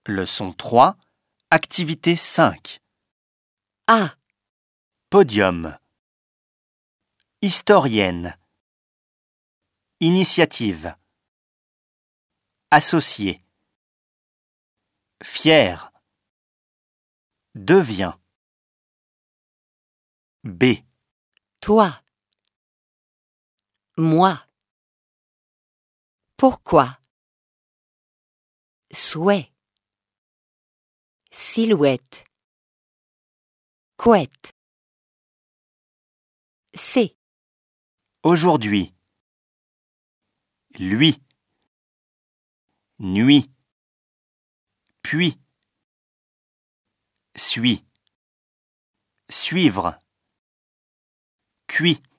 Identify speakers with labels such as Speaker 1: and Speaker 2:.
Speaker 1: Leçon 3, activité 5.
Speaker 2: A.
Speaker 1: Podium. Historienne. Initiative. Associé. Fier. Devient. B.
Speaker 2: Toi. Moi. Pourquoi? Souhait. Silhouette. Couette. C'est.
Speaker 1: Aujourd'hui. Lui. Nuit. Puis. Suis. Suivre. Cuit.